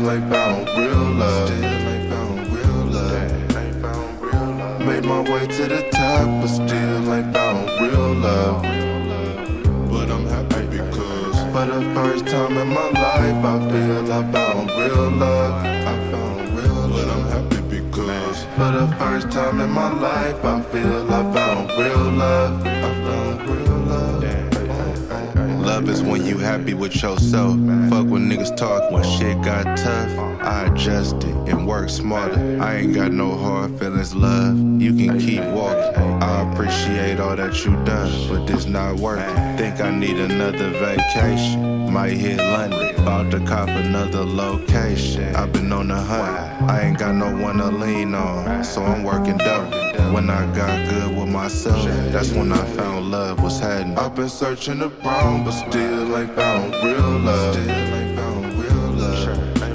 still ain't found real love. Still ain't found real love. Made my way to the top, but still ain't found real love. But I'm happy because for the first time in my life, I feel I found real love. I found real love. But I'm happy because for the first time in my life, I feel I found real love. I found real love. Love is when you happy with yourself. Fuck when niggas talk when shit got tough. I adjusted and work smarter. I ain't got no hard feelings, love. You can keep walking. I appreciate all that you done, but this not working. Think I need another vacation. Might hit London, about to cop another location. I've been on the hunt, I ain't got no one to lean on, so I'm working double. When I got good with myself, that's when I found love was happening. I've been searching around, but still ain't found real love.